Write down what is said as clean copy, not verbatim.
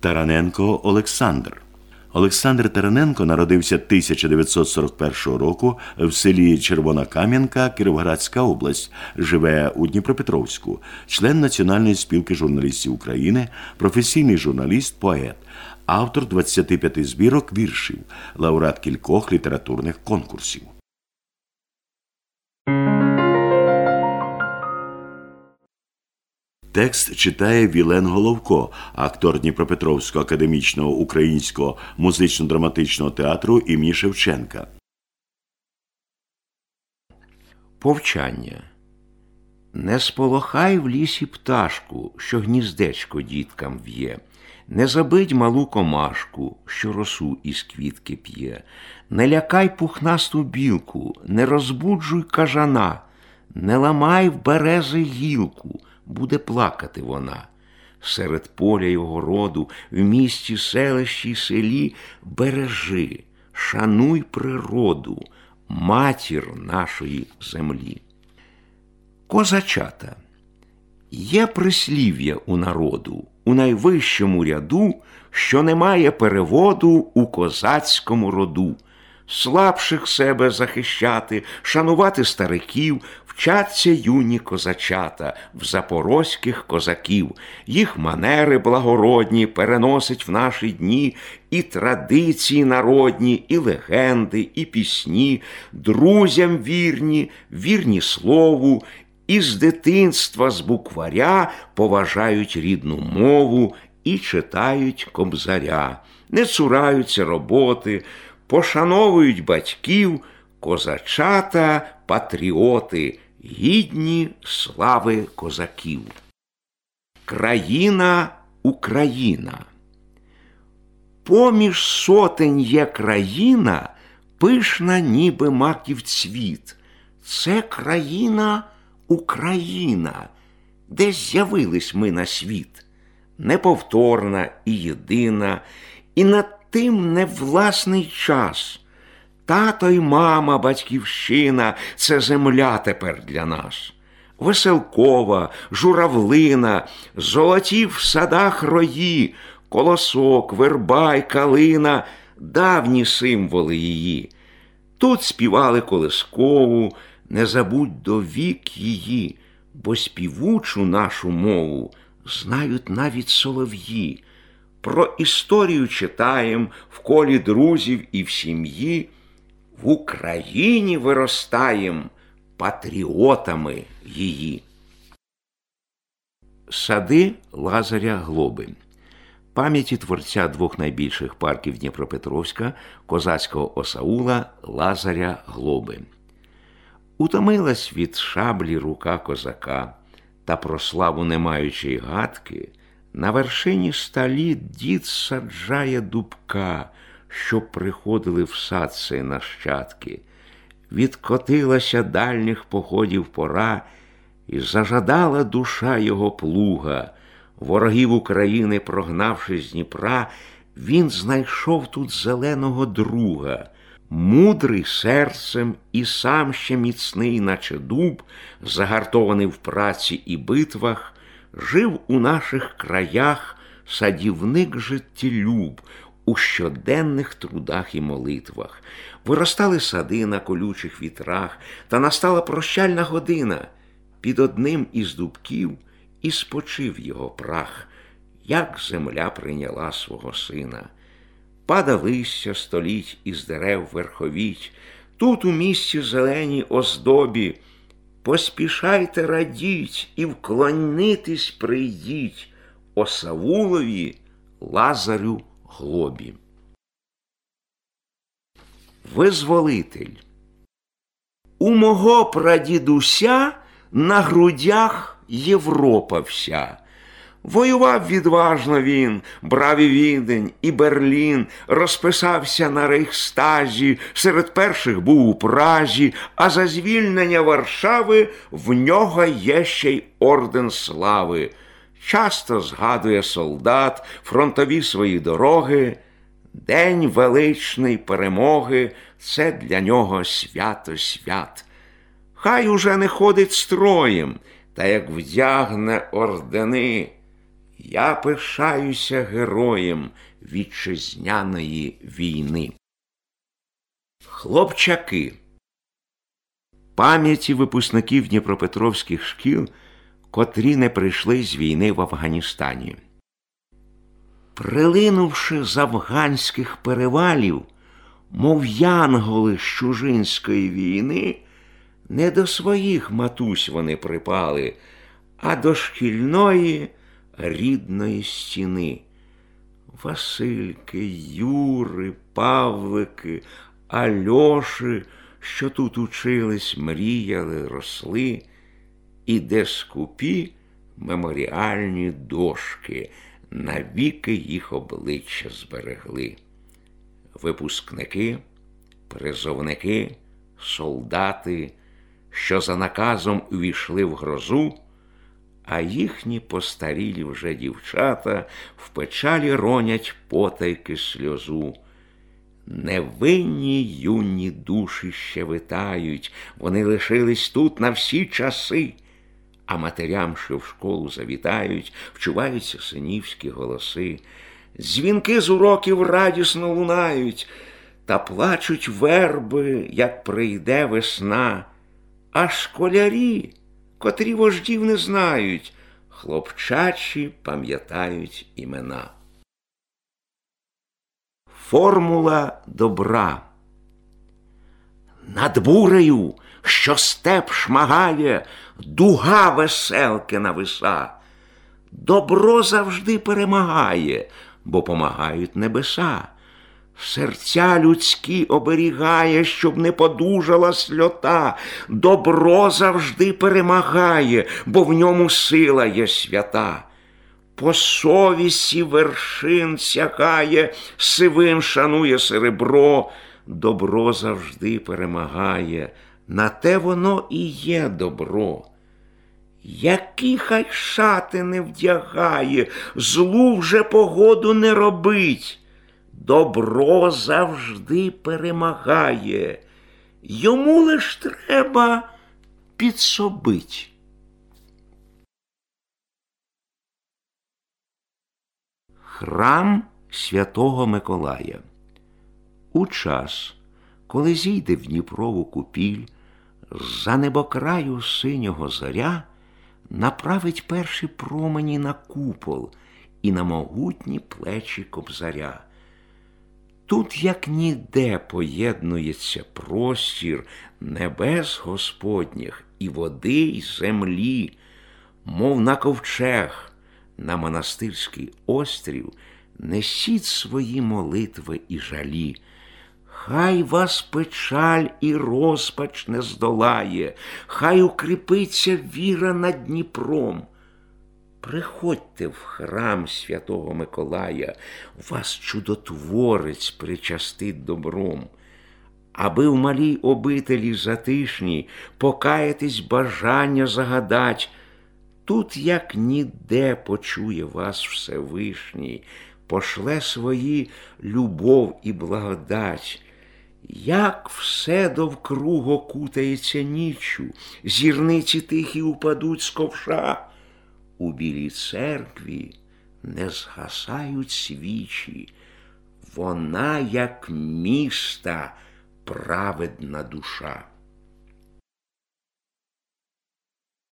Тараненко Олександр. Олександр Тараненко народився 1941 року в селі Червона Кам'янка, Кіровоградська область. Живе у Дніпропетровську. Член Національної спілки журналістів України, професійний журналіст, поет. Автор 25 збірок віршів, лауреат кількох літературних конкурсів. Текст читає Вілен Головко, актор Дніпропетровського академічного українського музично-драматичного театру імені Шевченка. Повчання. Не сполохай в лісі пташку, що гніздечко діткам в'є. Не забидь малу комашку, що росу із квітки п'є. Не лякай пухнасту білку, не розбуджуй кажана. Не ламай в берези гілку, буде плакати вона. Серед поля й огороду, в місті, селищі й селі бережи, шануй природу, матір нашої землі. Козачата. Є прислів'я у народу, у найвищому ряду, що немає переводу у козацькому роду. Слабших себе захищати, шанувати стариків, вчаться юні козачата в запорозьких козаків. Їх манери благородні переносить в наші дні і традиції народні, і легенди, і пісні, друзям вірні, вірні слову, і з дитинства, з букваря поважають рідну мову і читають Кобзаря. Не цураються роботи, пошановують батьків, козачата, патріоти, гідні слави козаків. Країна Україна. Поміж сотень є країна, пишна, ніби маків цвіт. Це країна Україна, де з'явились ми на світ. Неповторна і єдина, і над тим невласний час. Тато й мама, батьківщина – це земля тепер для нас. Веселкова, журавлина, золоті в садах рої, колосок, верба й калина – давні символи її. Тут співали колискову, не забудь довік її, бо співучу нашу мову знають навіть солов'ї. Про історію читаєм в колі друзів і в сім'ї. В Україні виростаєм патріотами її. Сади Лазаря Глоби. Пам'яті творця двох найбільших парків Дніпропетровська, козацького осаула Лазаря Глоби. Утомилась від шаблі рука козака, та про славу не маючи й гадки, на вершині сталі дід саджає дубка, щоб приходили в сад сей нащадки. Відкотилася дальніх походів пора, і зажадала душа його плуга. Ворогів України, прогнавши з Дніпра, він знайшов тут зеленого друга. Мудрий серцем і сам ще міцний, наче дуб, загартований в праці і битвах, жив у наших краях садівник життєлюб у щоденних трудах і молитвах. Виростали сади на колючих вітрах, та настала прощальна година. Під одним із дубків і спочив його прах, як земля прийняла свого сина. Пада листя століть із дерев верховіть, тут у місті зеленій оздобі. Поспішайте радіть і вклонитись прийдіть осавулові Лазарю Глобі. Визволитель. У мого прадідуся на грудях Європа вся. Воював відважно він, брав і Відень, і Берлін, розписався на Рейхстазі, серед перших був у Празі, а за звільнення Варшави в нього є ще й орден слави. Часто згадує солдат фронтові свої дороги. День величний перемоги – це для нього свято свят. Хай уже не ходить строєм, та як вдягне ордени, Я пишаюся героєм вітчизняної війни. Хлопчаки. Пам'яті випускників дніпропетровських шкіл, котрі не прийшли з війни в Афганістані. Прилинувши з афганських перевалів, мов янголи з чужинської війни, не до своїх матусь вони припали, а до шкільної рідної стіни. Васильки, Юри, Павлики, Альоші, що тут учились, мріяли, росли, і де скупі меморіальні дошки навіки їх обличчя зберегли. Випускники, призовники, солдати, що за наказом увійшли в грозу, а їхні постарілі вже дівчата в печалі ронять потайки сльозу. Невинні юні душі ще витають, вони лишились тут на всі часи, а матерям, що в школу завітають, вчуваються синівські голоси. Дзвінки з уроків радісно лунають, та плачуть верби, як прийде весна. А школярі, котрі вождів не знають, хлопчачі пам'ятають імена. Формула добра. Над бурею, що степ шмагає, дуга веселки нависа. Добро завжди перемагає, бо помагають небеса. Серця людські оберігає, щоб не подужала сльота. Добро завжди перемагає, бо в ньому сила є свята. По совісті вершин сягає, сивин шанує серебро. Добро завжди перемагає, на те воно і є добро. Які хай шати не вдягає, злу вже погоду не робить. Добро завжди перемагає, йому лиш треба підсобить. Храм Святого Миколая. У час, коли зійде в Дніпрову купіль, з-за небокраю синього зоря направить перші промені на купол і на могутні плечі Кобзаря. Тут, як ніде, поєднується простір небес Господніх і води, й землі, мов на ковчег, на монастирський острів несіть свої молитви і жалі. Хай вас печаль і розпач не здолає, хай укріпиться віра над Дніпром. Приходьте в храм Святого Миколая, вас чудотворець причастить добром. Аби в малій обителі затишній покаятись бажання загадать, тут, як ніде, почує вас Всевишній, пошле свої любов і благодать. Як все довкруг окутається ніччю, зірниці тихі упадуть з ковша, у білій церкві не згасають свічі, вона, як міста, праведна душа.